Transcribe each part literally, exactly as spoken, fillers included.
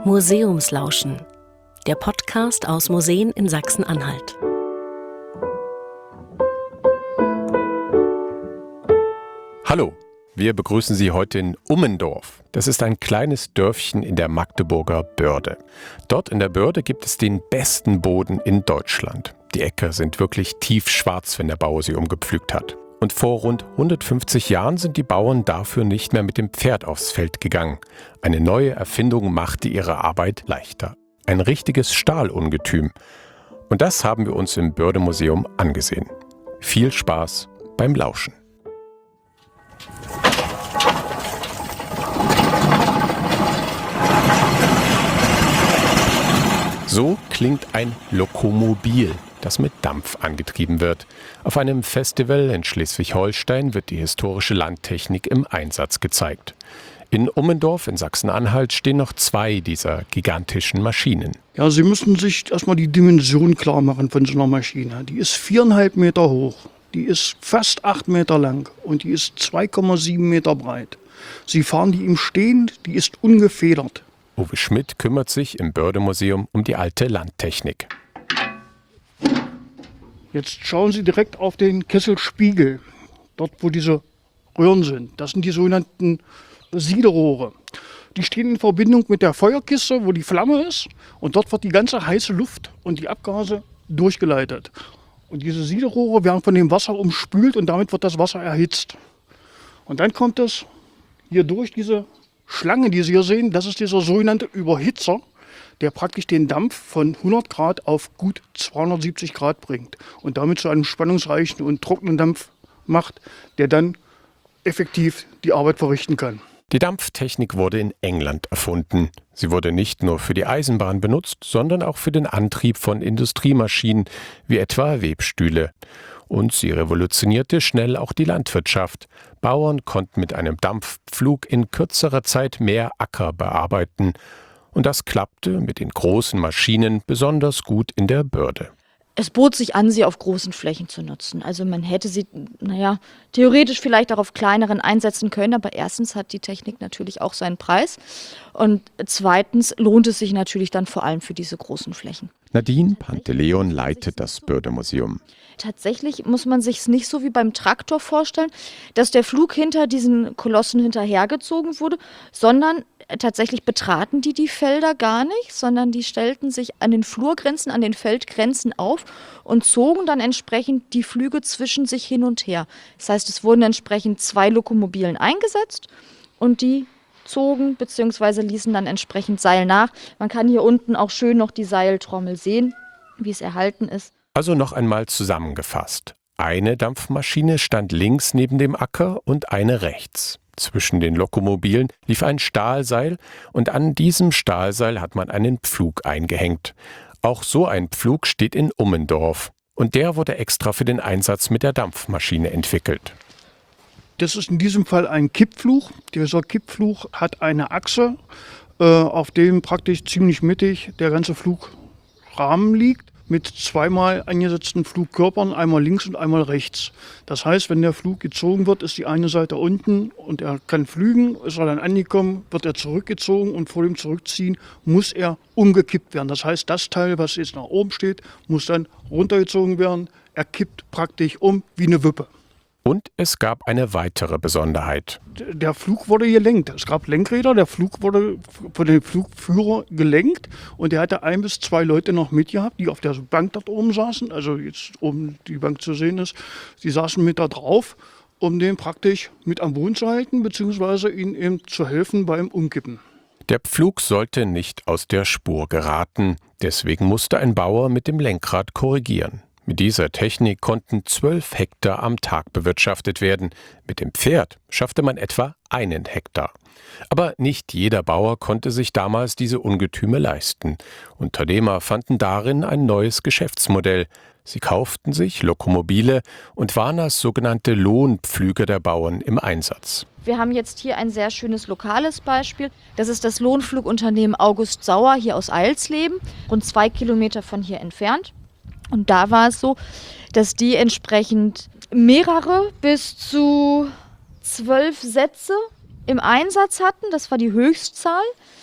Museumslauschen, der Podcast aus Museen in Sachsen-Anhalt. Hallo, wir begrüßen Sie heute in Ummendorf. Das ist ein kleines Dörfchen in der Magdeburger Börde. Dort in der Börde gibt es den besten Boden in Deutschland. Die Äcker sind wirklich tiefschwarz, wenn der Bauer sie umgepflügt hat. Und vor rund hundertfünfzig Jahren sind die Bauern dafür nicht mehr mit dem Pferd aufs Feld gegangen. Eine neue Erfindung machte ihre Arbeit leichter. Ein richtiges Stahlungetüm. Und das haben wir uns im Bördemuseum angesehen. Viel Spaß beim Lauschen. So klingt ein Lokomobil, das mit Dampf angetrieben wird. Auf einem Festival in Schleswig-Holstein wird die historische Landtechnik im Einsatz gezeigt. In Ummendorf in Sachsen-Anhalt stehen noch zwei dieser gigantischen Maschinen. Ja, Sie müssen sich erstmal die Dimension klar machen von so einer Maschine. Die ist viereinhalb Meter hoch, die ist fast acht Meter lang und die ist zwei Komma sieben Meter breit. Sie fahren die im Stehen, die ist ungefedert. Uwe Schmidt kümmert sich im Bördemuseum um die alte Landtechnik. Jetzt schauen Sie direkt auf den Kesselspiegel, dort wo diese Röhren sind. Das sind die sogenannten Siederrohre. Die stehen in Verbindung mit der Feuerkiste, wo die Flamme ist. Und dort wird die ganze heiße Luft und die Abgase durchgeleitet. Und diese Siederrohre werden von dem Wasser umspült und damit wird das Wasser erhitzt. Und dann kommt es hier durch diese Schlange, die Sie hier sehen. Das ist dieser sogenannte Überhitzer, der praktisch den Dampf von hundert Grad auf gut zweihundertsiebzig Grad bringt und damit zu einem spannungsreichen und trockenen Dampf macht, der dann effektiv die Arbeit verrichten kann. Die Dampftechnik wurde in England erfunden. Sie wurde nicht nur für die Eisenbahn benutzt, sondern auch für den Antrieb von Industriemaschinen, wie etwa Webstühle. Und sie revolutionierte schnell auch die Landwirtschaft. Bauern konnten mit einem Dampfpflug in kürzerer Zeit mehr Acker bearbeiten. Und das klappte mit den großen Maschinen besonders gut in der Börde. Es bot sich an, sie auf großen Flächen zu nutzen. Also man hätte sie, naja, theoretisch vielleicht auch auf kleineren einsetzen können, aber erstens hat die Technik natürlich auch seinen Preis und zweitens lohnt es sich natürlich dann vor allem für diese großen Flächen. Nadine Panteleon leitet das Bördemuseum. Tatsächlich muss man sich es nicht so wie beim Traktor vorstellen, dass der Flug hinter diesen Kolossen hinterhergezogen wurde, sondern tatsächlich betraten die die Felder gar nicht, sondern die stellten sich an den Flurgrenzen, an den Feldgrenzen auf und zogen dann entsprechend die Flüge zwischen sich hin und her. Das heißt, es wurden entsprechend zwei Lokomobilen eingesetzt und die zogen bzw. ließen dann entsprechend Seil nach. Man kann hier unten auch schön noch die Seiltrommel sehen, wie es erhalten ist. Also noch einmal zusammengefasst. Eine Dampfmaschine stand links neben dem Acker und eine rechts. Zwischen den Lokomobilen lief ein Stahlseil und an diesem Stahlseil hat man einen Pflug eingehängt. Auch so ein Pflug steht in Ummendorf und der wurde extra für den Einsatz mit der Dampfmaschine entwickelt. Das ist in diesem Fall ein Kippflug. Dieser Kippflug hat eine Achse, äh, auf dem praktisch ziemlich mittig der ganze Flugrahmen liegt, mit zweimal eingesetzten Flugkörpern, einmal links und einmal rechts. Das heißt, wenn der Flug gezogen wird, ist die eine Seite unten und er kann flügen. Ist er dann angekommen, wird er zurückgezogen und vor dem Zurückziehen muss er umgekippt werden. Das heißt, das Teil, was jetzt nach oben steht, muss dann runtergezogen werden. Er kippt praktisch um wie eine Wippe. Und es gab eine weitere Besonderheit. Der Flug wurde gelenkt. Es gab Lenkräder, der Flug wurde von dem Flugführer gelenkt und er hatte ein bis zwei Leute noch mitgehabt, die auf der Bank dort oben saßen. Also jetzt oben die Bank zu sehen ist, die saßen mit da drauf, um den praktisch mit am Boden zu halten, beziehungsweise ihnen eben zu helfen beim Umkippen. Der Pflug sollte nicht aus der Spur geraten, deswegen musste ein Bauer mit dem Lenkrad korrigieren. Mit dieser Technik konnten zwölf Hektar am Tag bewirtschaftet werden. Mit dem Pferd schaffte man etwa einen Hektar. Aber nicht jeder Bauer konnte sich damals diese Ungetüme leisten. Unternehmer fanden darin ein neues Geschäftsmodell. Sie kauften sich Lokomobile und waren als sogenannte Lohnpflüger der Bauern im Einsatz. Wir haben jetzt hier ein sehr schönes lokales Beispiel. Das ist das Lohnflugunternehmen August Sauer hier aus Eilsleben, rund zwei Kilometer von hier entfernt. Und da war es so, dass die entsprechend mehrere bis zu zwölf Sätze im Einsatz hatten. Das war die Höchstzahl.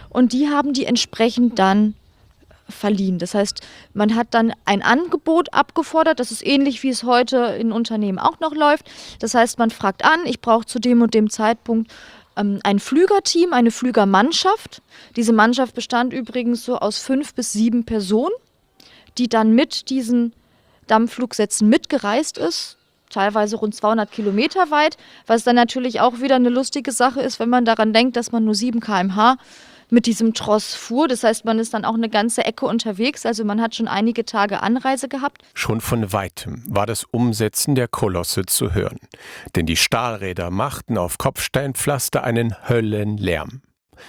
und die haben die entsprechend dann verliehen. Das heißt, man hat dann ein Angebot abgefordert, das ist ähnlich, wie es heute in Unternehmen auch noch läuft. Das heißt, man fragt an, ich brauche zu dem und dem Zeitpunkt ähm, ein Flügerteam, eine Flügermannschaft. Diese Mannschaft bestand übrigens so aus fünf bis sieben Personen, die dann mit diesen Dampfflugsätzen mitgereist ist, teilweise rund zweihundert Kilometer weit, was dann natürlich auch wieder eine lustige Sache ist, wenn man daran denkt, dass man nur sieben Kilometer pro Stunde mit diesem Tross fuhr. Das heißt, man ist dann auch eine ganze Ecke unterwegs. Also man hat schon einige Tage Anreise gehabt. Schon von Weitem war das Umsetzen der Kolosse zu hören. Denn die Stahlräder machten auf Kopfsteinpflaster einen Höllenlärm.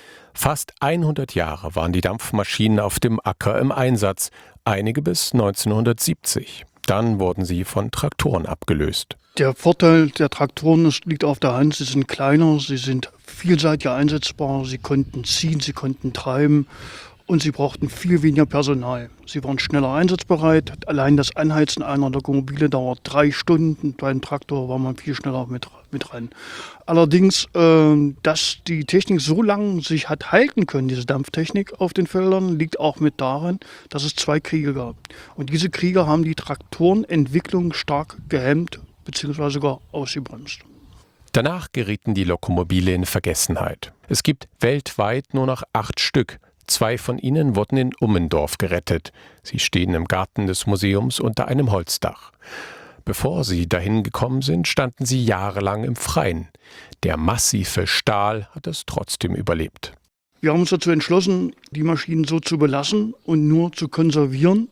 Fast hundert Jahre waren die Dampfmaschinen auf dem Acker im Einsatz, einige bis neunzehnhundertsiebzig. Dann wurden sie von Traktoren abgelöst. Der Vorteil der Traktoren ist, liegt auf der Hand. Sie sind kleiner, sie sind vielseitiger einsetzbar, sie konnten ziehen, sie konnten treiben und sie brauchten viel weniger Personal. Sie waren schneller einsatzbereit. Allein das Anheizen einer Lokomobile dauert drei Stunden. Beim Traktor war man viel schneller mit, mit ran. Allerdings, äh, dass die Technik so lange sich hat halten können, diese Dampftechnik auf den Feldern, liegt auch mit daran, dass es zwei Kriege gab. Und diese Kriege haben die Traktorenentwicklung stark gehemmt bzw. sogar ausgebremst. Danach gerieten die Lokomobile in Vergessenheit. Es gibt weltweit nur noch acht Stück. Zwei von ihnen wurden in Ummendorf gerettet. Sie stehen im Garten des Museums unter einem Holzdach. Bevor sie dahin gekommen sind, standen sie jahrelang im Freien. Der massive Stahl hat es trotzdem überlebt. Wir haben uns dazu entschlossen, die Maschinen so zu belassen und nur zu konservieren,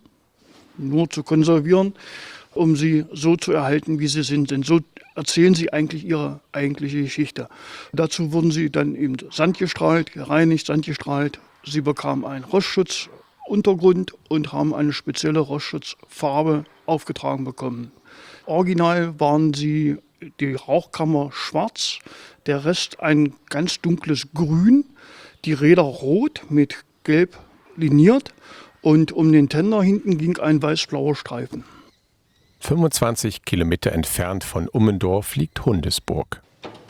nur zu konservieren, um sie so zu erhalten, wie sie sind. Denn so erzählen sie eigentlich ihre eigentliche Geschichte. Dazu wurden sie dann eben sandgestrahlt, gereinigt, sandgestrahlt. Sie bekamen einen Rostschutzuntergrund und haben eine spezielle Rostschutzfarbe aufgetragen bekommen. Original waren sie die Rauchkammer schwarz, der Rest ein ganz dunkles Grün, die Räder rot mit gelb liniert und um den Tender hinten ging ein weiß-blauer Streifen. fünfundzwanzig Kilometer entfernt von Ummendorf liegt Hundesburg.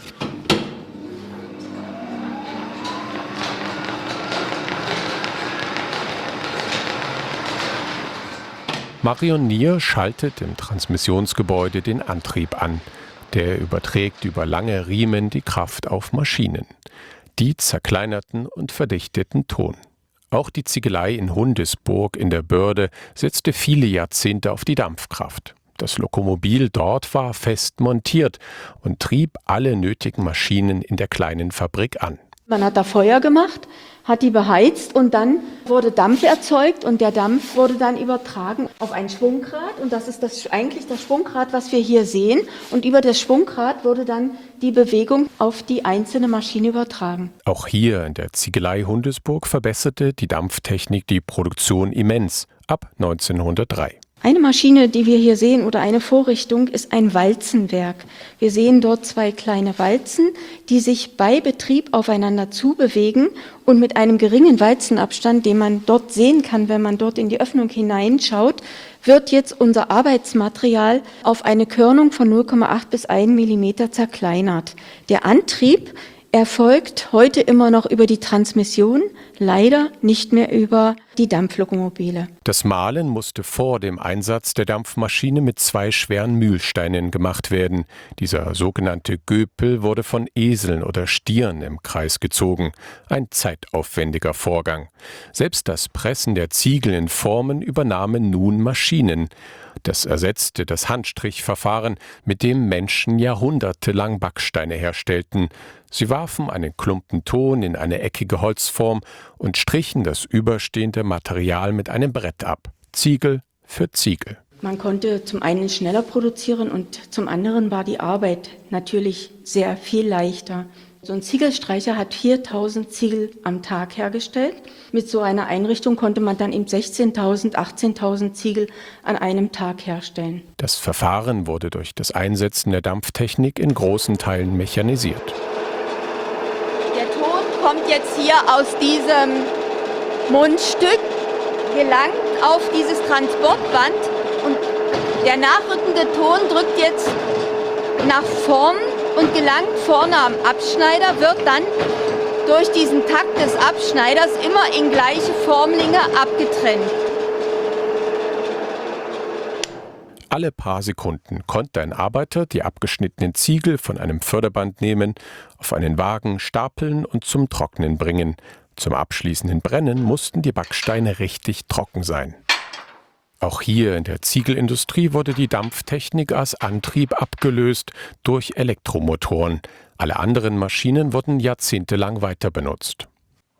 Marion Nier schaltet im Transmissionsgebäude den Antrieb an. Der überträgt über lange Riemen die Kraft auf Maschinen. Die zerkleinerten und verdichteten Ton. Auch die Ziegelei in Hundesburg in der Börde setzte viele Jahrzehnte auf die Dampfkraft. Das Lokomobil dort war fest montiert und trieb alle nötigen Maschinen in der kleinen Fabrik an. Man hat da Feuer gemacht, hat die beheizt und dann wurde Dampf erzeugt und der Dampf wurde dann übertragen auf ein Schwungrad und das ist das, eigentlich das Schwungrad, was wir hier sehen und über das Schwungrad wurde dann die Bewegung auf die einzelne Maschine übertragen. Auch hier in der Ziegelei Hundesburg verbesserte die Dampftechnik die Produktion immens ab neunzehnhundertdrei. Eine Maschine, die wir hier sehen, oder eine Vorrichtung, ist ein Walzenwerk. Wir sehen dort zwei kleine Walzen, die sich bei Betrieb aufeinander zubewegen und mit einem geringen Walzenabstand, den man dort sehen kann, wenn man dort in die Öffnung hineinschaut, wird jetzt unser Arbeitsmaterial auf eine Körnung von null Komma acht bis ein Millimeter zerkleinert. Der Antrieb erfolgt heute immer noch über die Transmission, leider nicht mehr über die Dampflokomobile. Das Mahlen musste vor dem Einsatz der Dampfmaschine mit zwei schweren Mühlsteinen gemacht werden. Dieser sogenannte Göpel wurde von Eseln oder Stieren im Kreis gezogen. Ein zeitaufwendiger Vorgang. Selbst das Pressen der Ziegel in Formen übernahmen nun Maschinen. Das ersetzte das Handstrichverfahren, mit dem Menschen jahrhundertelang Backsteine herstellten. Sie warfen einen Klumpen Ton in eine eckige Holzform und strichen das überstehende Material mit einem Brett ab, Ziegel für Ziegel. Man konnte zum einen schneller produzieren und zum anderen war die Arbeit natürlich sehr viel leichter. So ein Ziegelstreicher hat viertausend Ziegel am Tag hergestellt. Mit so einer Einrichtung konnte man dann eben sechzehntausend, achtzehntausend Ziegel an einem Tag herstellen. Das Verfahren wurde durch das Einsetzen der Dampftechnik in großen Teilen mechanisiert. Der Ton kommt jetzt hier aus diesem Mundstück, gelangt auf dieses Transportband und der nachrückende Ton drückt jetzt nach vorn und gelangt vorne am Abschneider, wird dann durch diesen Takt des Abschneiders immer in gleiche Formlinge abgetrennt. Alle paar Sekunden konnte ein Arbeiter die abgeschnittenen Ziegel von einem Förderband nehmen, auf einen Wagen stapeln und zum Trocknen bringen. Zum abschließenden Brennen mussten die Backsteine richtig trocken sein. Auch hier in der Ziegelindustrie wurde die Dampftechnik als Antrieb abgelöst durch Elektromotoren. Alle anderen Maschinen wurden jahrzehntelang weiter benutzt.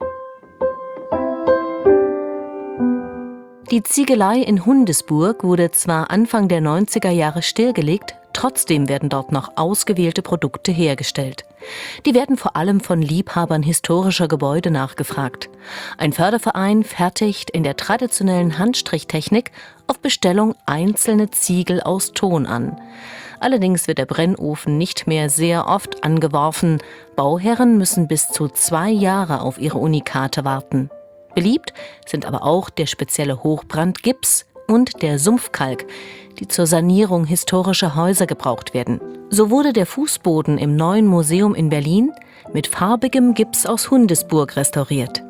Die Ziegelei in Hundesburg wurde zwar Anfang der neunziger Jahre stillgelegt, trotzdem werden dort noch ausgewählte Produkte hergestellt. Die werden vor allem von Liebhabern historischer Gebäude nachgefragt. Ein Förderverein fertigt in der traditionellen Handstrichtechnik auf Bestellung einzelne Ziegel aus Ton an. Allerdings wird der Brennofen nicht mehr sehr oft angeworfen. Bauherren müssen bis zu zwei Jahre auf ihre Unikate warten. Beliebt sind aber auch der spezielle Hochbrandgips und der Sumpfkalk, die zur Sanierung historischer Häuser gebraucht werden. So wurde der Fußboden im Neuen Museum in Berlin mit farbigem Gips aus Hundesburg restauriert.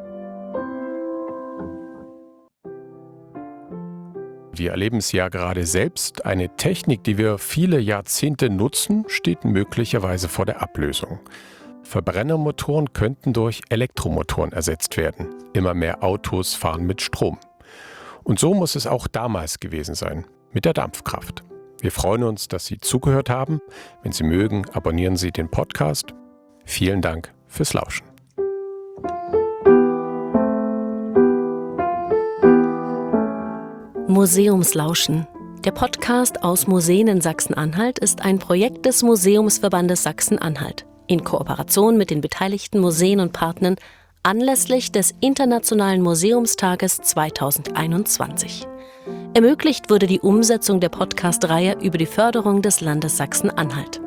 Wir erleben es ja gerade selbst. Eine Technik, die wir viele Jahrzehnte nutzen, steht möglicherweise vor der Ablösung. Verbrennermotoren könnten durch Elektromotoren ersetzt werden. Immer mehr Autos fahren mit Strom. Und so muss es auch damals gewesen sein, mit der Dampfkraft. Wir freuen uns, dass Sie zugehört haben. Wenn Sie mögen, abonnieren Sie den Podcast. Vielen Dank fürs Lauschen. Museumslauschen. Der Podcast aus Museen in Sachsen-Anhalt ist ein Projekt des Museumsverbandes Sachsen-Anhalt in Kooperation mit den beteiligten Museen und Partnern anlässlich des Internationalen Museumstages zweitausendeinundzwanzig. Ermöglicht wurde die Umsetzung der Podcast-Reihe über die Förderung des Landes Sachsen-Anhalt.